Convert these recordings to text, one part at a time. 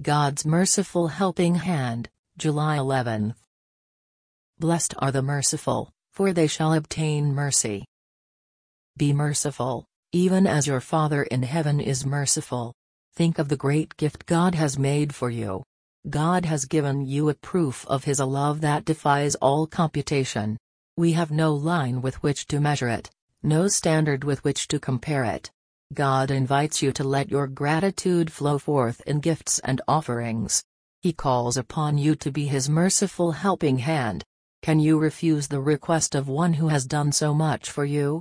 God's Merciful Helping Hand, July 11. Blessed are the merciful, for they shall obtain mercy. Be merciful, even as your Father in heaven is merciful. Think of the great gift God has made for you. God has given you a proof of His love that defies all computation. We have no line with which to measure it, no standard with which to compare it. God invites you to let your gratitude flow forth in gifts and offerings. He calls upon you to be His merciful helping hand. Can you refuse the request of one who has done so much for you?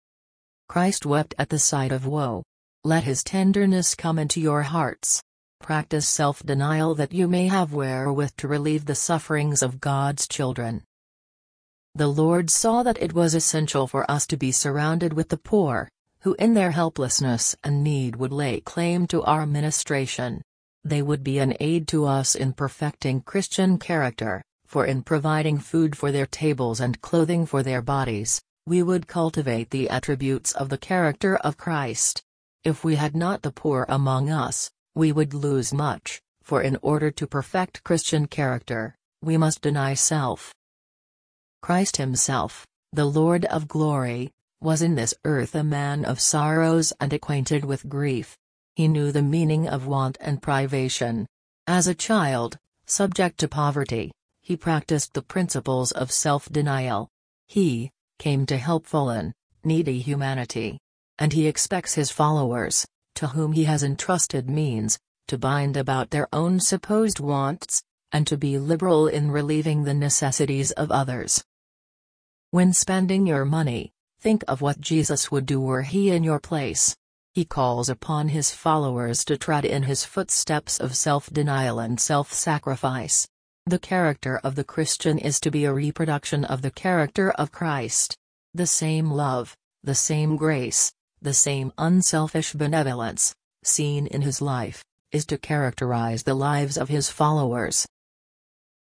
Christ wept at the sight of woe. Let His tenderness come into your hearts. Practice self-denial that you may have wherewith to relieve the sufferings of God's children. The Lord saw that it was essential for us to be surrounded with the poor, who in their helplessness and need would lay claim to our ministration. They would be an aid to us in perfecting Christian character, for in providing food for their tables and clothing for their bodies, we would cultivate the attributes of the character of Christ. If we had not the poor among us, we would lose much, for in order to perfect Christian character, we must deny self. Christ Himself, the Lord of glory, was in this earth a man of sorrows and acquainted with grief. He knew the meaning of want and privation. As a child, subject to poverty, He practiced the principles of self-denial. He came to help fallen, needy humanity. And He expects His followers, to whom He has entrusted means, to bind about their own supposed wants, and to be liberal in relieving the necessities of others. When spending your money, think of what Jesus would do were He in your place. He calls upon His followers to tread in His footsteps of self-denial and self-sacrifice. The character of the Christian is to be a reproduction of the character of Christ. The same love, the same grace, the same unselfish benevolence, seen in His life, is to characterize the lives of His followers.